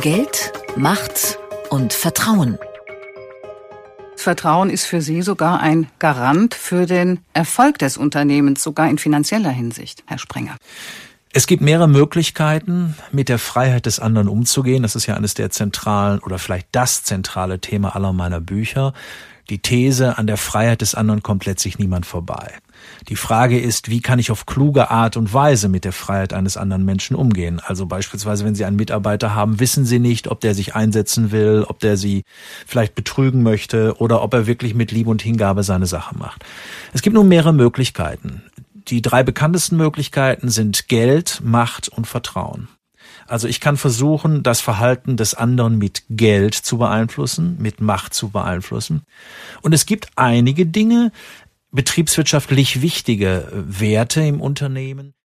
Geld, Macht und Vertrauen. Vertrauen ist für Sie sogar ein Garant für den Erfolg des Unternehmens, sogar in finanzieller Hinsicht, Herr Sprenger. Es gibt mehrere Möglichkeiten, mit der Freiheit des anderen umzugehen. Das ist ja eines der zentralen oder vielleicht das zentrale Thema aller meiner Bücher. Die These, an der Freiheit des anderen kommt letztlich niemand vorbei. Die Frage ist, wie kann ich auf kluge Art und Weise mit der Freiheit eines anderen Menschen umgehen? Also beispielsweise, wenn Sie einen Mitarbeiter haben, wissen Sie nicht, ob der sich einsetzen will, ob der Sie vielleicht betrügen möchte oder ob er wirklich mit Liebe und Hingabe seine Sache macht. Es gibt nun mehrere Möglichkeiten. Die 3 bekanntesten Möglichkeiten sind Geld, Macht und Vertrauen. Also ich kann versuchen, das Verhalten des anderen mit Geld zu beeinflussen, mit Macht zu beeinflussen. Und es gibt einige Dinge, betriebswirtschaftlich wichtige Werte im Unternehmen,